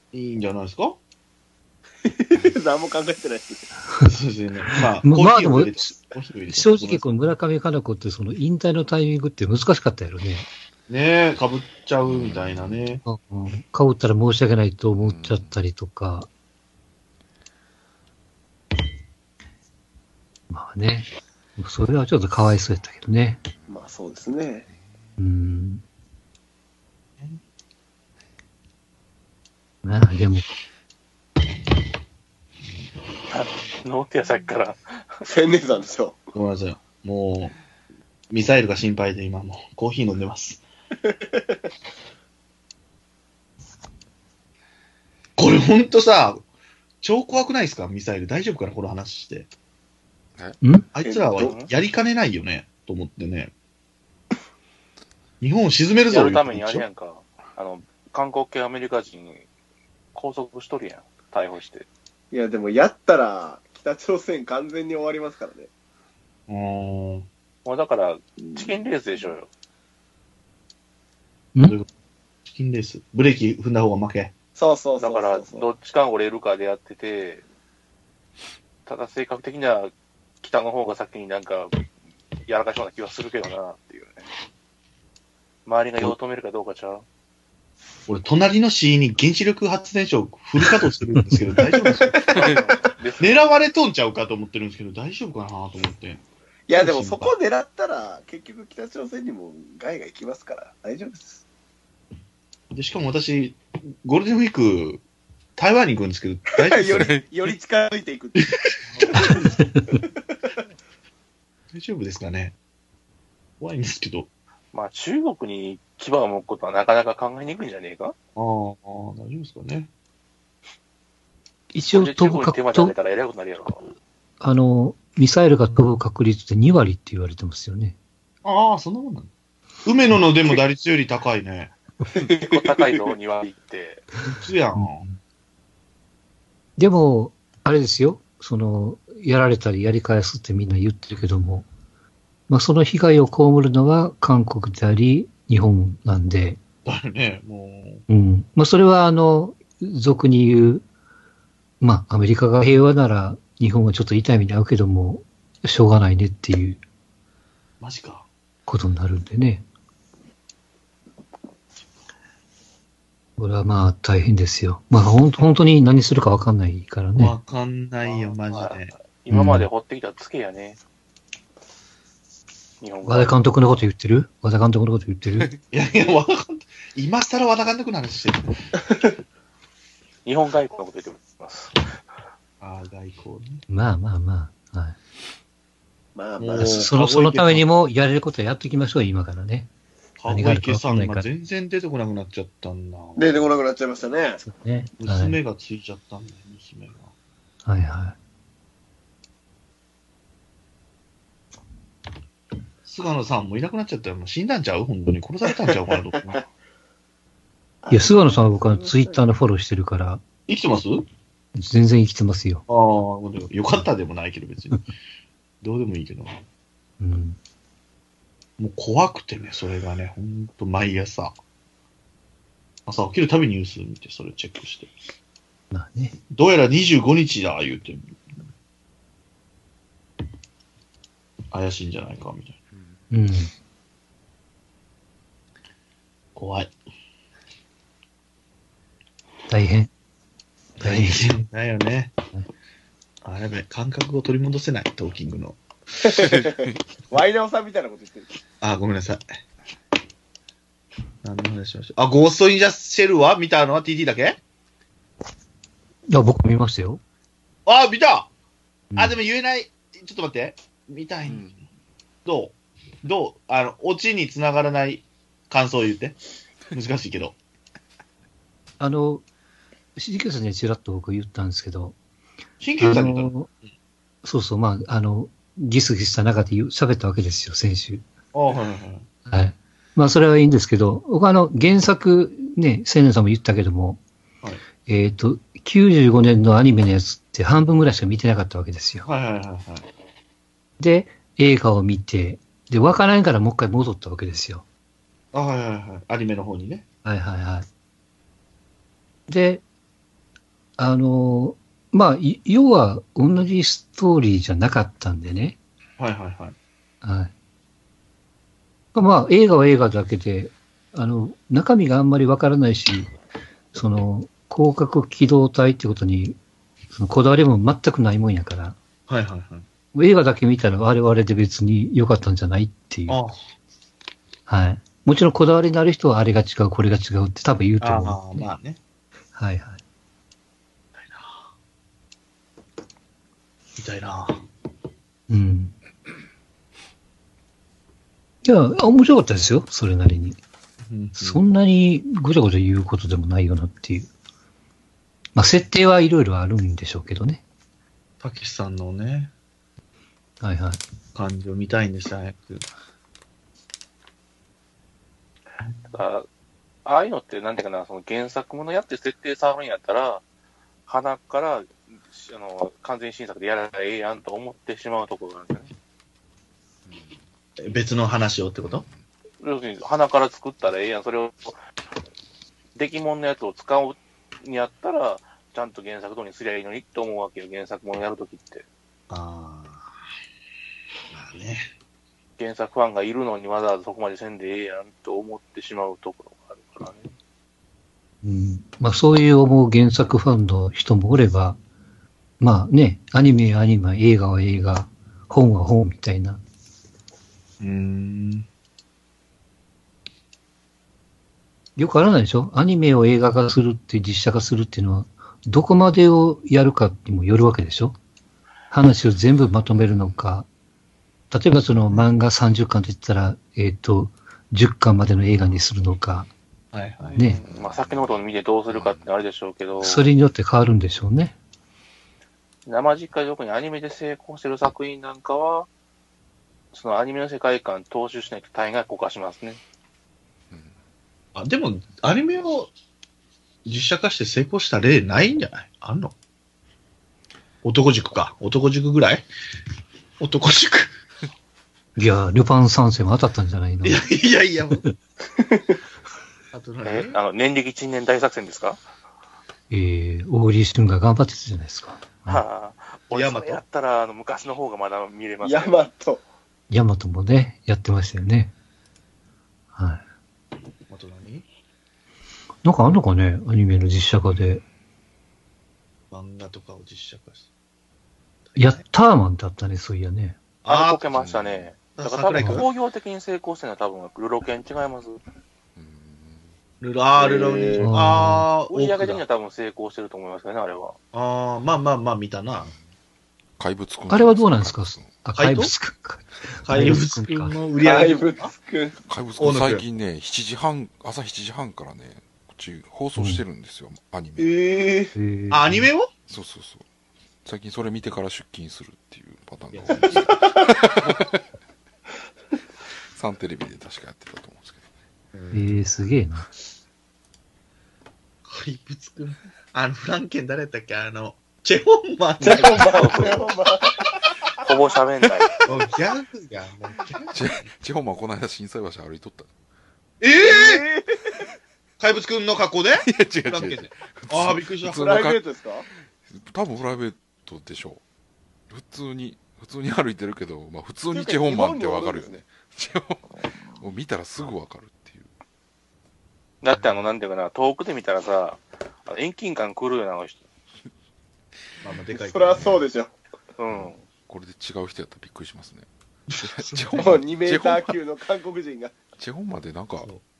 いいんじゃないですか。 何も考えてないですね。 そうですね。まあ、 まあでも、正直こう。 の村上佳菜子ってその引退のタイミングって難しかったやろね。 ねえ、被っちゃうみたいなね。 かぶったら申し訳ないと思っちゃったりとか。まあね。それはちょっとかわいそうやったけどね。 まあそうですね。 まあでも。 ノーティアさっきから。 千年山ですよ。 ごめんなさい。もう、ミサイルが心配で今もうコーヒー飲んでます。これほんとさ、超怖くないですかミサイル。大丈夫かなこの話して。あいつらはやりかねないよねと思ってね。日本を沈めるぞ。 やるためにあれやんか。韓国系アメリカ人拘束しとるやん。逮捕して。 いやでもやったら北朝鮮完全に終わりますからね。 もうだからチキンレースでしょうよ。チキンレース。ブレーキ踏んだ方が負け。 そうそうそう。だからどっちか折れるかでやってて、ただ性格的には北の方が先になんかやらかしそうな気はするけどなっていうね。周りがよう止めるかどうかちゃう。 俺、隣の市に原子力発電所フル稼働してるんですけど、大丈夫ですか狙われとんちゃうかと思ってるんですけど、大丈夫かなと思って。 いや、でもそこ狙ったら、結局北朝鮮にも害が行きますから、大丈夫です。 で、しかも私、ゴールデンウィーク、台湾に行くんですけど、大丈夫ですかより近づいていく。 大丈夫ですかね怖いんですけど。 まあ中国に牙を向くことはなかなか考えにくいんじゃねえか。 大丈夫ですかね。 一応飛ぶ確率、ミサイルが飛ぶ確率って2割って言われてますよね。 ああ、そんなもんなんだ。梅野のでも打率より高いね。 結構高いぞ、2割って。 普通やん。 でも、あれですよ。やられたりやり返すってみんな言ってるけども、まあその被害を被るのは韓国であり、日本なんで。 だよね、もう。まあそれは俗に言う、まあアメリカが平和なら日本はちょっと痛い目に遭うけども、しょうがないねっていう。 マジか。 ことになるんでね。これはまあ大変ですよ。まあ本当に何するか分かんないからね。 分かんないよ、マジで。 今まで掘ってきたツケやね。 和田監督のこと言ってる和田監督のこと言ってるいや、和田監督、今更和田監督の話してる。 日本外交のこと言ってます。 ああ、外交ね。 まあ。はい。 まあ。 そのためにもやれることはやっていきましょう、今からね。 何があるか分かんないから。全然出てこなくなっちゃったんだ。 出てこなくなっちゃいましたね。 そうね。 娘がついちゃったんだよ、娘が。 はいはい。 菅野さんもいなくなっちゃったよ。もう死んだんちゃう本当に殺されたんちゃうかなと。 いや、菅野さんは僕はツイッターのフォローしてるから。 生きてます全然生きてますよ。 ああ、よかったでもないけど別に。どうでもいいけど。もう怖くてね、それがね、ほんと毎朝。朝起きるたびにニュース見て、それチェックして。 まあね。 どうやら25日だ、言うて。怪しいんじゃないか、みたいな。怖い。 大変だよね。あれね、感覚を取り戻せない、トーキングの。 ワイナオさんみたいなこと言ってる。 ごめんなさい。何の話しましょう。ゴーストインジャシェルは見たのは TT だけ？ いや、僕見ましたよ。 見た、でも言えない。ちょっと待って。見たい。どうオチに繋がらない感想を言って。難しいけど。 新旧さんにちらっと僕言ったんですけど。 新旧さんに言ったの？ そうそう、まあ、ギスギスした中で喋ったわけですよ、先週。はい。まあ、それはいいんですけど、僕原作、ね、青年さんも言ったけども、95年のアニメのやつって半分ぐらいしか見てなかったわけですよ。で、映画を見て、で、わからんからもう一回戻ったわけですよ。 アニメの方にね。 で、 まあ、要は同じストーリーじゃなかったんでね。 はいはいはい。 はい。まあ、映画は映画だけで、中身があんまりわからないし、広角機動隊ってことに、こだわりも全くないもんやから。 はいはいはい。 映画だけ見たら我々で別に良かったんじゃないっていう。 ああ。はい。もちろんこだわりのある人はあれが違う、これが違うって多分言うと思う、 ああ、まあね。 はいはい。 みたいな。 うん。いや、面白かったですよ、それなりに。そんなにごちゃごちゃ言うことでもないよなっていう。まあ、設定はいろいろあるんでしょうけどね。 たけしさんのね、 はいはい。 感じを見たいんですよ、早く。 ああいうのって、なんていうかな、その原作ものやって設定触るんやったら、鼻から完全新作でやらないええやんと思ってしまうところなんですよね。 別の話をってこと？ 要するに、鼻から作ったらええやん。それを、出来物のやつを使うにやったら、ちゃんと原作通りにすりゃいいのにって思うわけよ、原作ものやるときって。 ああ。まあね。 原作ファンがいるのにわざわざそこまでせんでええやんと思ってしまうところがあるからね。 うん。まあ、そういう思う原作ファンの人もおれば、まあね、アニメはアニメ、映画は映画、本は本みたいな。よくあらないでしょ？アニメを映画化するって実写化するっていうのは、どこまでをやるかにもよるわけでしょ？話を全部まとめるのか、例えばその漫画30巻と言ったら、10巻までの映画にするのか、 はいはい。 ね。 まあ、先のことを見てどうするかってあれでしょうけど、 それによって変わるんでしょうね。 生実家で特にアニメで成功してる作品なんかは、そのアニメの世界観踏襲しないと大概固化しますね。 あ、でも、アニメを実写化して成功した例ないんじゃない？あんの？男塾か。男塾ぐらい？男塾。 いや、ルパン三世も当たったんじゃないの？ いやいや、もう。あと年力陳年大作戦ですか？ 小栗旬が頑張ってたじゃないですか。 はあ、俺それやったら昔の方がまだ見れます、 ね。ヤマト。 ヤマトもね、やってましたよね。はい。 あと何？ なんかあんのかね、アニメの実写化で。 漫画とかを実写化して。 ヤッターマンだったね、そういやね。 こけましたね。だから多分工業的に成功してるのは多分ルロケン違います。 ルロに、 売り上げ的には多分成功してると思いますよね、あれは。 まあ、見たな。 怪物くん。 あれはどうなんですか？怪物くんか。 怪物くんの売り上げ。 怪物くん最近ね、朝7時半からね、こっち放送してるんですよ、アニメ。 アニメを？ そう。最近それ見てから出勤するっていうパターンが多いです。サンテレビで確かやってたと思うんですけど。 すげえな。 怪物くん。フランケン誰やったっけ？チェホンマン。 ほぼ喋んない。 もうギャグが、 チェホンマンこの間心斎橋歩いとった。 怪物くんの格好で？いや、 違う。 ああ、びっくりした。 プライベートですか？ 多分プライベートでしょう。普通に歩いてるけど、まあ普通にチェホンマンってわかるよね。チェホン、もう見たらすぐわかるっていう。 だってなんていうかな、遠くで見たらさ、遠近感来るよな、あの人。 まあでかい。 そりゃそうでしょ。 うん。 これで違う人やったらびっくりしますね。 もう2メーター級の韓国人が。 チェホンマンでなんか、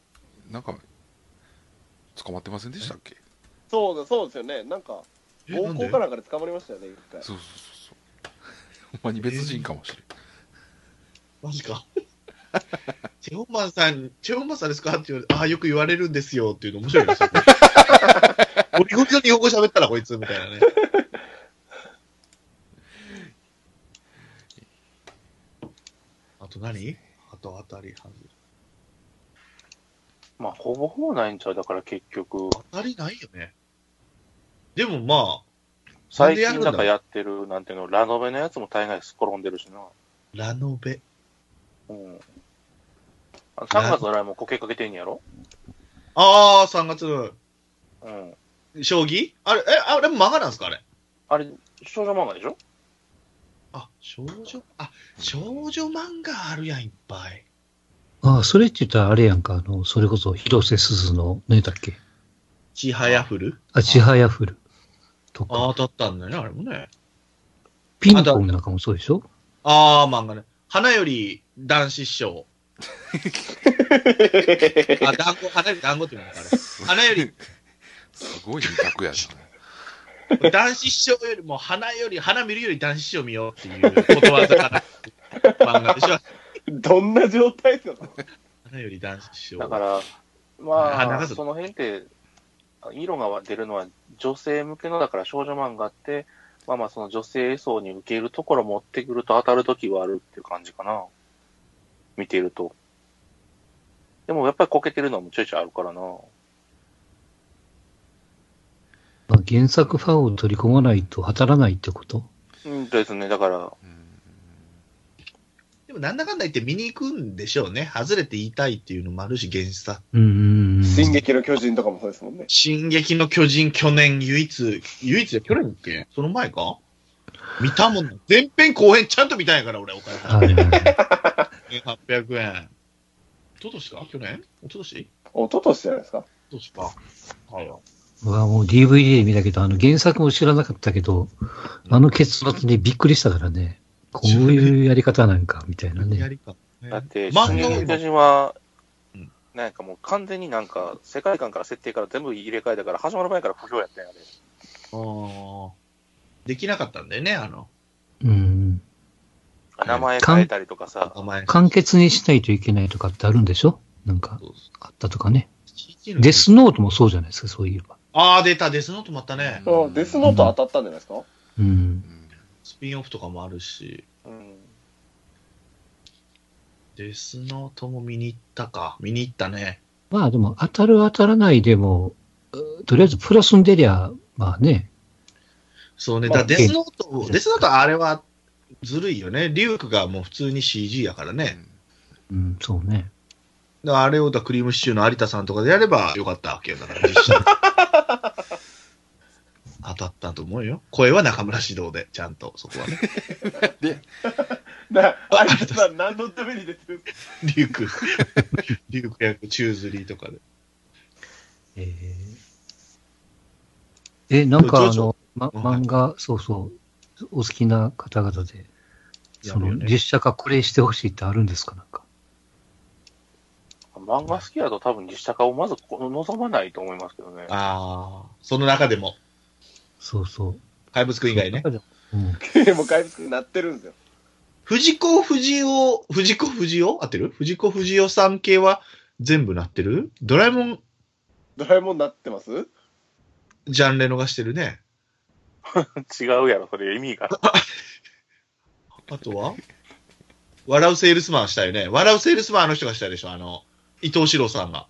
捕まってませんでしたっけ？ そうですよね。なんか、暴行かなんかで捕まりましたよね、一回。 そう。ほんまに別人かもしれん。 マジか。チェホンマンさんですかって言われて、よく言われるんですよっていうの面白いな。ゴリゴリの日本語喋ったらこいつみたいなね。あと何？あと当たりはず。 まあ、ほぼないんちゃう。だから結局。 当たりないよね。でもまあ、 最近なんかやってる、なんていうの、ラノベのやつも大概すっ転んでるしな。 ラノベ。 うん。3月のラインもこけかけてんやろ？ 3月。 うん。 将棋あれ、あれも漫画なんですかあれ。 あれ、少女漫画でしょ？ 少女漫画あるやん、いっぱい。 ああ、それって言ったらあれやんか、それこそ広瀬すずの、何だっけ？ ちはやふるちはやふる。とか。 当たったんだよね、あれもね。 ピンポンなんかもそうでしょ？ 漫画ね。花より男子師匠。花より団子っていうのかあれ。花より。 すごい二択やな。 男子師匠よりも花見るより男子師匠見ようっていうことわざかな。漫画でしょ。 どんな状態なの？ 花より男子師匠。 だから、まあ、その辺って、色が出るのは女性向けのだから少女漫画って、まあその女性層に受けるところ持ってくると当たるときはあるっていう感じかな。見ていると。でもやっぱりこけてるのもちょいちょいあるからな。 原作ファンを取り込まないと当たらないってこと？ ですね、だから。 でもなんだかんだ言って見に行くんでしょうね。外れて言いたいっていうのもあるし、原作。 進撃の巨人とかもそうですもんね。 進撃の巨人、去年唯一で去年っけ？その前か？見たもん。前編後編ちゃんと見たんやから、俺、お金払って。800円。一昨年か？去年？一昨年じゃないですか？ 一昨年か。はいよ。 もう DVD で見たけど、原作も知らなかったけど、結末にびっくりしたからね。こういうやり方なんか、みたいなね。 だって、進撃の巨人は、なんかもう完全になんか、世界観から設定から全部入れ替えたから、始まる前から不評やったんやで。 できなかったんだよね、 名前変えたりとかさ。 簡潔にしないといけないとかってあるんでしょ？なんか、あったとかね。デスノートもそうじゃないですか、そういえば。 出た、デスノートもあったね。 デスノート当たったんじゃないですか？ スピンオフとかもあるし。デスノートも見に行ったか。見に行ったね。 まあでも、当たる当たらないでも、とりあえずプラスに出りゃ、まあね。 そうね。だデスノートあれはずるいよね。リュークがもう普通に CG やからね。 そうね。 だからあれをクリームシチューの有田さんとかでやればよかったわけよ。だから実写当たったと思うよ。声は中村獅童で、ちゃんと、そこはね。 有田さん何のために出てるんですか？ リューク役、チューズリーとかで。なんか漫画、そうそう、お好きな方々で、実写化これしてほしいってあるんですか？なんか。 漫画好きだと多分実写化をまず望まないと思いますけどね。 その中でも。 そうそう。 怪物くん以外ね。 もう怪物くんになってるんですよ。 藤子不二雄合ってる？藤子不二雄さん系は全部なってる？ドラえもんなってます？ ジャンレノがしてるね。 違うやろ、それ意味が。 あとは笑うセールスマンしたよね。笑うセールスマンの人がしたでしょ。伊藤四郎さんが。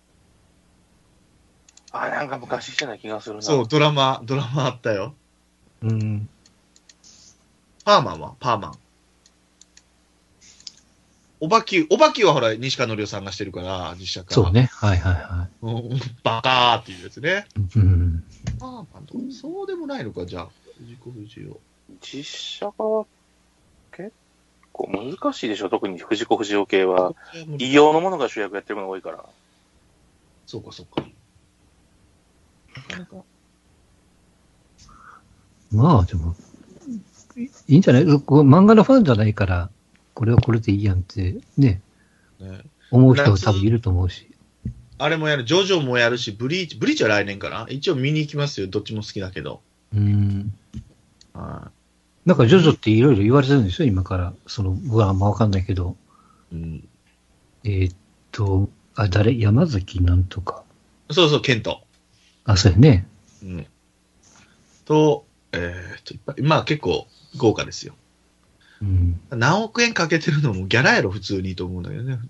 なんか昔してない気がするな。 そう、ドラマあったよ。パーマン。おばきゅうはほら、西川のりおさんがしてるから、実写化。 そうね。はい。 バカーっていうやつね。パーマンとか、そうでもないのか、じゃあ。藤子不二雄。 実写化は結構難しいでしょ、特に藤子不二雄系は。異様のものが主役やってるものが多いから。 そうか。なかなか。 まあ、でも、いいんじゃない？漫画のファンじゃないから、これはこれでいいやんってね思う人は多分いると思うし。 あれもやる、ジョジョもやるし、ブリーチは来年かな？一応見に行きますよ。どっちも好きだけど。 なんかジョジョっていろいろ言われてるんですよ、今から。あんまわかんないけど。誰？山崎なんとか。 そう、ケント。 そうやね。 まあ結構豪華ですよ。何億円かけてるのもギャラやろ、普通にと思うんだけどね。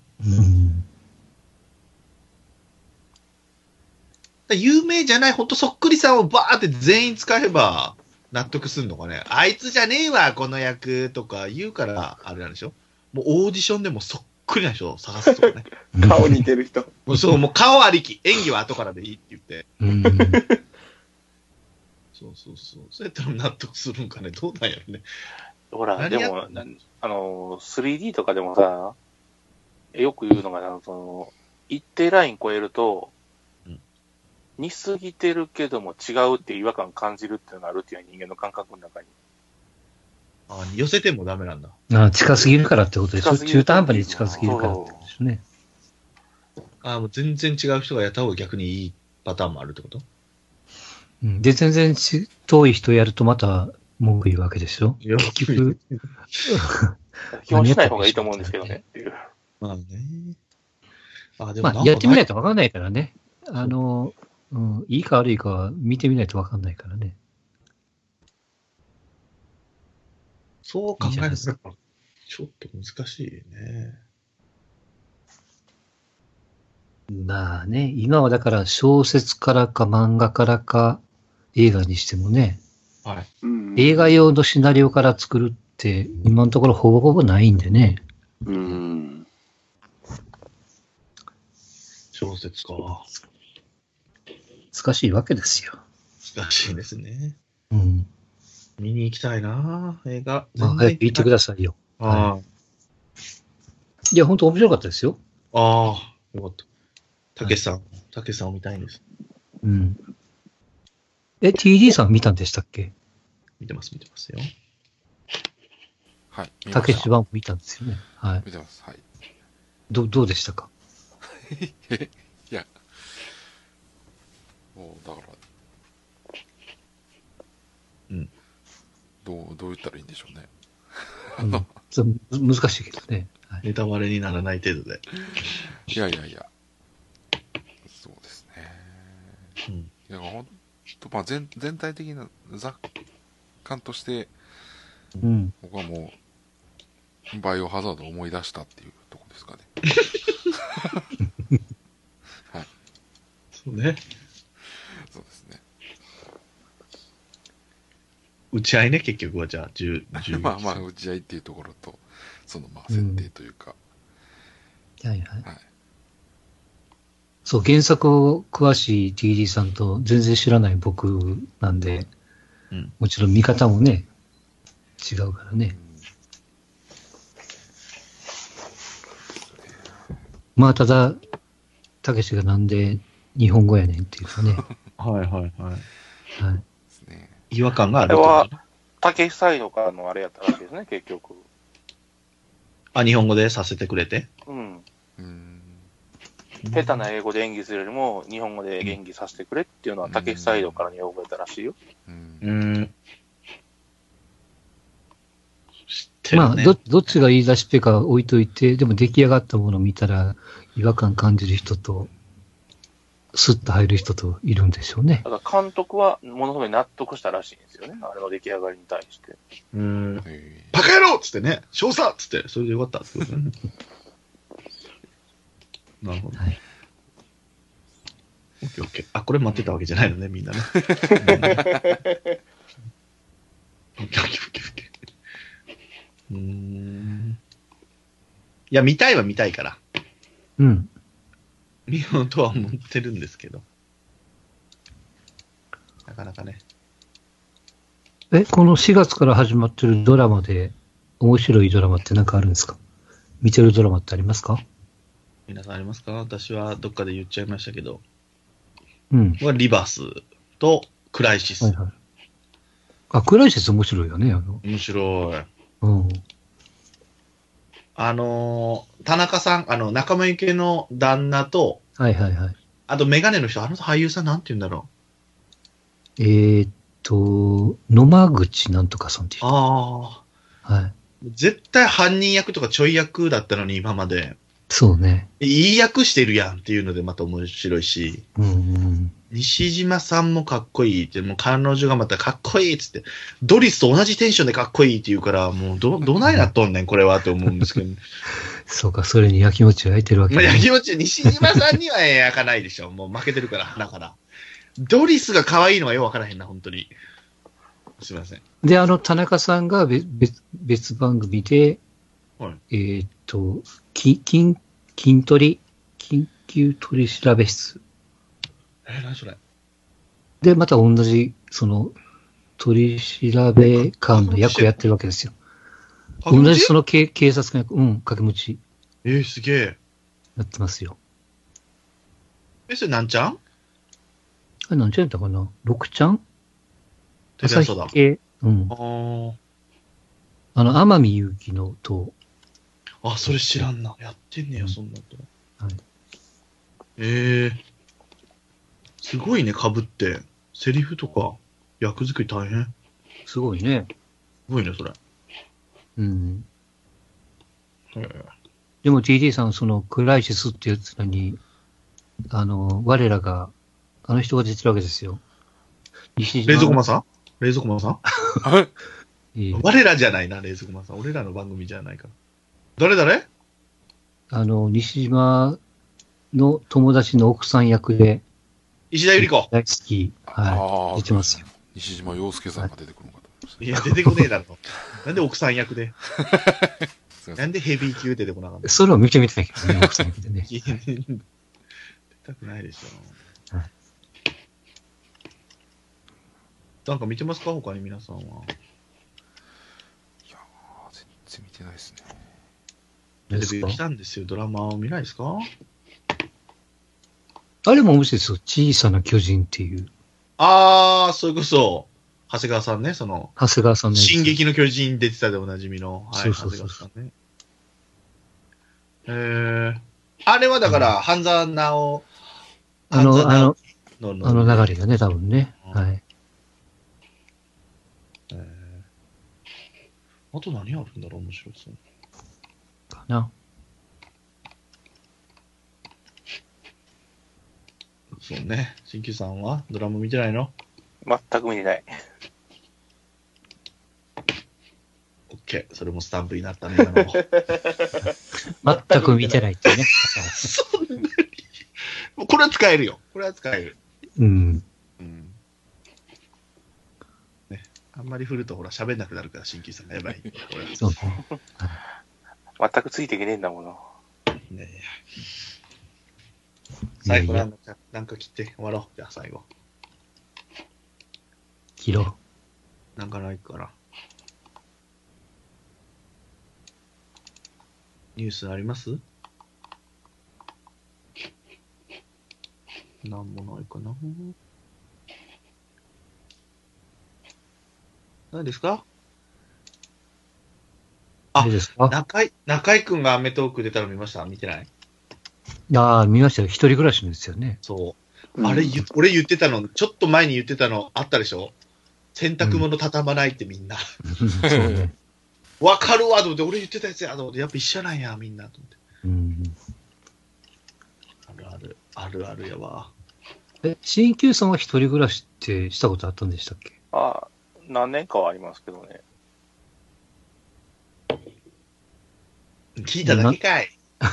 有名じゃない、ほんとそっくりさんをバーって全員使えば納得するのかね。あいつじゃねえわ、この役とか言うから、あれなんでしょ。もうオーディションでもそっくりな人を探すとかね。 顔似てる人。 もう顔ありき。演技は後からでいいって言って。 そうそうそう。そうやったら納得するんかね。どうなんやろね。 ほら、でも、3D とかでもさ、よく言うのが、一定ライン超えると、似すぎてるけども違うっていう違和感感じるっていうのがあるっていう人間の感覚の中に。 あ、寄せてもダメなんだ。 近すぎるからってことでしょ。中途半端に近すぎるからってことですね。 もう全然違う人がやった方が逆にいいパターンもあるってこと？ で、全然遠い人やるとまた文句言うわけですよ。結局。 表しない方がいいと思うんですけどね。っていう。 まあね。 でもやってみないとわかんないからね。いいか悪いかは見てみないとわかんないからね。 そう考えると、ちょっと難しいね。 まあね、今はだから小説からか漫画からか映画にしてもね、 はい、 映画用のシナリオから作るって今のところほぼほぼないんでね。 小説か。 難しいわけですよ。 難しいですね。 うん。 見に行きたいな映画。 早く行ってくださいよ。いや、本当面白かったですよ。 よかった。たけしさんを見たいんです。 うん。TD さん見たんでしたっけ？ 見てますよ。 はい。 たけし版見たんですよね。はい。 見てます。はい。 どうでしたか？ いや、もうだから、どう言ったらいいんでしょうね。 難しいけどね。 ネタバレにならない程度で。 いや。そうですね。いや、ほんと、まあ、全体的な雑感として、僕はもう、バイオハザードを思い出したっていうとこですかね。はい。 そうね。 そうですね。 打ち合いね、結局はじゃあ、 まあ、打ち合いっていうところと、設定というか。 はい。そう、原作を詳しい TD さんと全然知らない僕なんで、もちろん見方もね、違うからね。まあ、ただ、たけしがなんで日本語やねんっていうかね。 はい。 ね、 違和感がある。 あれは、たけしサイドからのあれやったわけですね、結局。 日本語でさせてくれて？ 下手な英語で演技するよりも、日本語で演技させてくれっていうのは、たけしサイドからに覚えたらしいよ。 まあ、どっちが言い出しっぺか置いといて、でも出来上がったものを見たら、違和感感じる人と、スッと入る人といるんでしょうね。 だから監督は、ものすごい納得したらしいんですよね。あれの出来上がりに対して。 バカ野郎っつってね、少佐っつって、それでよかったってことね。なるほど。はい。オッケー。これ待ってたわけじゃないのね、みんなね。オッケー。いや、見たいは見たいから。見ようとは思ってるんですけど。なかなかね。 この4月から始まってるドラマで、面白いドラマって何かあるんですか？見てるドラマってありますか？ 皆さんありますか？私はどっかで言っちゃいましたけど。リバースとクライシス。 クライシス面白いよね。 面白い。田中さん、仲間由紀恵の旦那と、あとメガネの人、俳優さんなんて言うんだろう。野間口なんとかさんっていう人。はい。 絶対犯人役とかちょい役だったのに、今まで。 そうね。 いい役してるやんっていうのでまた面白いし。西島さんもかっこいいって、もう彼女がまたかっこいいっつって、ドリスと同じテンションでかっこいいって言うから、もうどないなっとんねん、これはって思うんですけど。 そうか、それに焼きもちを焼いてるわけね。焼きもち、西島さんには焼かないでしょ。もう負けてるから、だから。ドリスが可愛いのがよくわからへんな、本当に。すいません。 で、田中さんが別番組で、緊急取調べ室。 何それ。 で、また同じ、 取調べ官の役をやってるわけですよ。同じその警察官役、掛け持ち。 すげえ。 やってますよ。 それなんちゃん？ なんちゃんやったかな？ 6 ちゃん？ テレ朝だ。 天海祐希のと。 それ知らんな。やってんねや、そんなと。 はい。 すごいね、被って。セリフとか、役作り大変。 すごいね。 すごいね、それ。 でも TD さん、そのクライシスってやつのに、我らが、あの人が出てるわけですよ。 冷蔵庫マンさん我らじゃないな、冷蔵庫マンさん。俺らの番組じゃないから。誰西島の友達の奥さん役で、 石田ゆり子。 大好き。はい。出てますよ。 西島陽介さんが出てくるのかと思いました。 いや、出てこねえだろ。なんで奥さん役で。なんでヘビー級出てこなかった。 それを見てみたいけどね、奥さん役でね。 出たくないでしょ。はい。なんか見てますか他に皆さんは。いやー、全然見てないですね。 テレビ来たんですよ。ドラマを見ないですか？ あれも面白いですよ。小さな巨人っていう。 それこそ、長谷川さんね、長谷川さんね。 進撃の巨人出てたでおなじみの、 そう長谷川さんね。あれはだから、半沢直、 流れがね、多分ね。はい。 あと何あるんだろう、面白そう。 かな。 そうね。新旧さんはドラマ見てないの？ 全く見てない。 オッケー。それもスタンプになったね、今の。 全く見てないってね。 そんなに。これは使えるよ。これは使える。ね。あんまり振るとほら喋んなくなるから新旧さんがやばい。 そう全くついていけねえんだもの。 ねえ。最後なんか切って終わろう。じゃあ最後。 切ろう。なんかないから。ニュースあります？なんもないかな。何ですか？中井くんがアメトーク出たの見ました？見てない？ 見ましたよ。一人暮らしですよね。 そう。あれ、俺言ってたの、ちょっと前に言ってたのあったでしょ？洗濯物畳まないってみんな。 そうね。 わかるわと思って、俺言ってたやつやと思って、やっぱ一緒なんや、みんなと思って。あるやわ。 新旧さんは一人暮らしってしたことあったんでしたっけ？ 何年かはありますけどね。 聞いただけかい。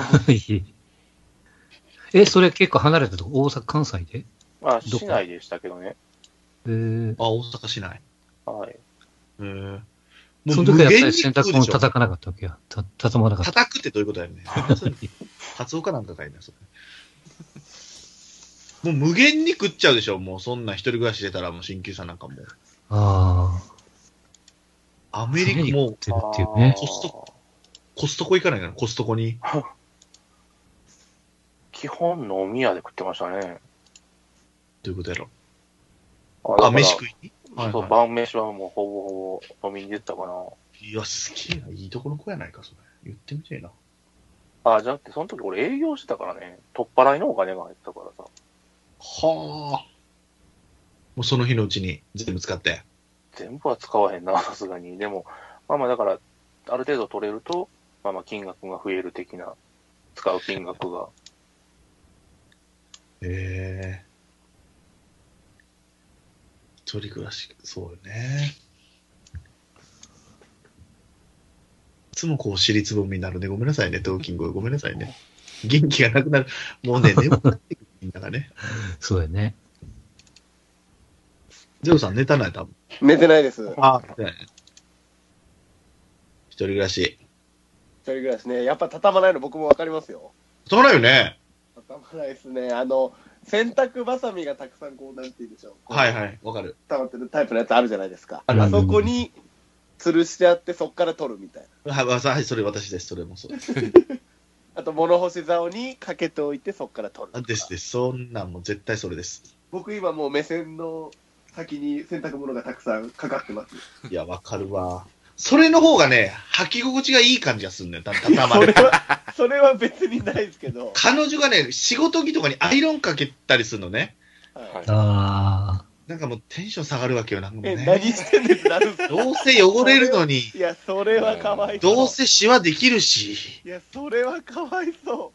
それ結構離れたとこ、大阪、関西で？ 市内でしたけどね。 大阪市内。 はい。 その時はやっぱり洗濯物叩かなかったわけや。畳まなかった。 叩くってどういうことやねん。カツオかなんかかいな、それ。もう無限に食っちゃうでしょ、もうそんな一人暮らししてたらもう新旧さんなんかもう。アメリカもう、 っていうね、 コストコ行かないかな、コストコに。 基本飲み屋で食ってましたね。 どういうことやろ？飯食いに？ そう、晩飯はもうほぼ飲みに出てたかな。 いや、好きな、いいとこの子やないか、それ。言ってみてえな。 じゃなくて、その時俺営業してたからね、取っ払いのお金が入ってたからさ。 はあ。もうその日のうちに全部使って。 全部は使わへんな、さすがに。でも、だから、ある程度取れると、金額が増える的な、使う金額が。 一人暮らし、そうよね。いつもこう、尻つぼみになるね。ごめんなさいね、トーキング。ごめんなさいね。元気がなくなる。もうね、眠くなってくるみんながね。 そうやね。 ゼロさん寝たない多分。 寝てないです。 一人暮らし。 一人暮らしね。やっぱ畳まないの僕もわかりますよ。 畳まないよね。 畳まないですね。 洗濯バサミがたくさんこう、なんて言うんでしょう。 はいはい、わかる。 溜まってるタイプのやつあるじゃないですか。あそこに吊るしてあって、そっから取るみたいな。 はい、それ私です。それもそうです。 あと、物干し竿にかけておいて、そっから取る。 です。そんなんも絶対それです。 僕今もう目線の先に洗濯物がたくさんかかってます。 いや、わかるわ。それの方がね、履き心地がいい感じがするんだよ。 それは別にないですけど。 彼女がね、仕事着とかにアイロンかけたりするのね。 はい、 なんかもうテンション下がるわけよ、なんかもうね。 何してんですか？ どうせ汚れるのに。 いや、それはかわいそう。 どうせシワできるし。 いや、それはかわいそう。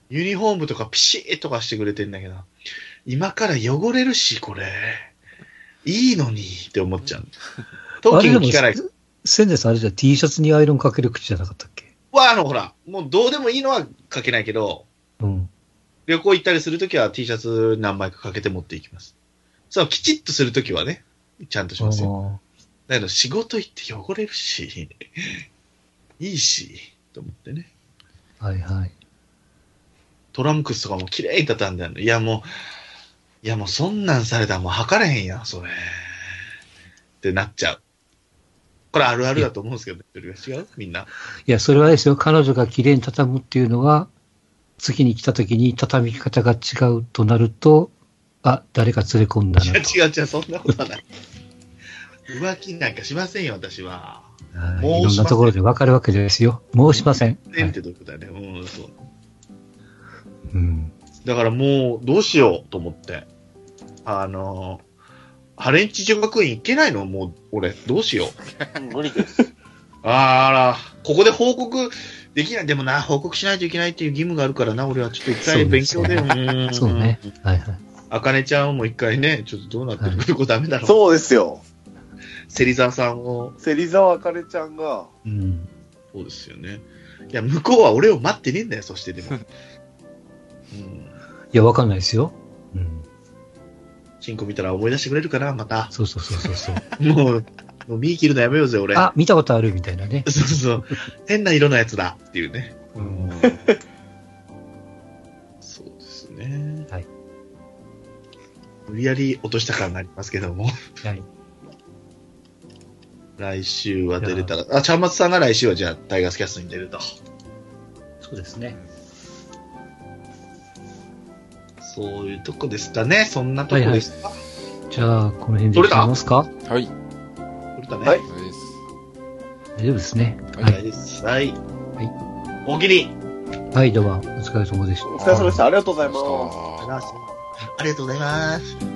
ユニフォームとかピシッとかしてくれてんだけど、今から汚れるし、これ。いいのにって思っちゃう。トーキング聞かない。 先生さんあれじゃ T シャツにアイロンかける口じゃなかったっけ？ ほら、もうどうでもいいのはかけないけど、 うん。 旅行行ったりするときは T シャツ何枚かかけて持っていきます。そう、きちっとするときはね、ちゃんとしますよ。だけど仕事行って汚れるし、いいし、と思ってね。 はいはい。 トランクスとかも綺麗に畳んであるの。いやもうそんなんされたらもう測れへんやん、それ。ってなっちゃう。これあるあるだと思うんですけど、それが違うみんな。 いや、それはですよ。彼女が綺麗に畳むっていうのは、次に来た時に畳み方が違うとなると、誰か連れ込んだなと。 違う、そんなことはない。浮気なんかしませんよ、私は。 いろんなところで分かるわけですよ。もうしません。 ってどういうことだね。そう。 うん。 だからもう、どうしようと思って。ハレンチ女学院行けないのもう、俺、どうしよう。無理です。 ここで報告できない。でもな、報告しないといけないっていう義務があるからな、俺はちょっと一回勉強で。 そうね。はいはい。 あかねちゃんも一回ね、ちょっとどうなってるか、これダメだろ。 そうですよ。 芹沢さんを。 芹沢あかねちゃんが。 うん。 そうですよね。いや、向こうは俺を待ってねえんだよ、そしてでも。いや、わかんないですよ。うん。 チンコ見たら思い出してくれるかな、また。 そう。 もう見切るのやめようぜ、俺。 見たことあるみたいなね。 そう。変な色のやつだっていうね。そうですね。 はい。 無理やり落とした感がありますけども。 はい。 来週は出れたら。ちゃんまつさんが来週はじゃあ、タイガースキャストに出ると。 そうですね。 そういうとこですかね。そんなとこですか。 じゃあ、この辺でいきますか。 はい。 取れたね。 はい。 大丈夫ですね。 はい。はい。おおきに。 はい、では、お疲れ様でした。 お疲れ様でした。ありがとうございます。 ありがとうございます。